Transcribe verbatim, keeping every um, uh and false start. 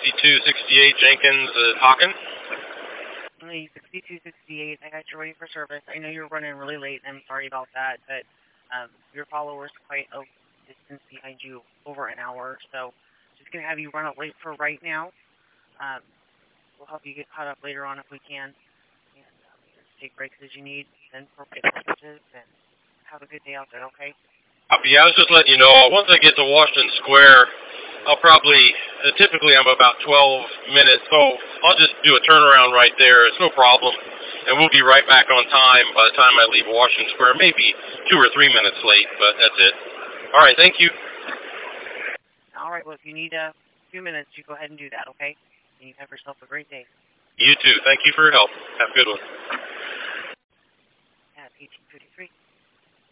sixty-two sixty-eight Jenkins at Hawken. sixty-two sixty-eight, I got you ready for service. I know you're running really late, and I'm sorry about that, but um, your follower's quite a distance behind you, over an hour, so just going to have you run it late for right now. Um, we'll help you get caught up later on if we can. And um, just take breaks as you need, send appropriate messages, and have a good day out there, okay? Yeah, I was just letting you know, once I get to Washington Square, I'll probably, uh, typically I'm about twelve minutes, so I'll just do a turnaround right there. It's no problem. And we'll be right back on time by the time I leave Washington Square. Maybe two or three minutes late, but that's it. All right, thank you. All right, well, if you need a few minutes, you go ahead and do that, okay? And you have yourself a great day. You too. Thank you for your help. Have a good one. At eighteen fifty-three.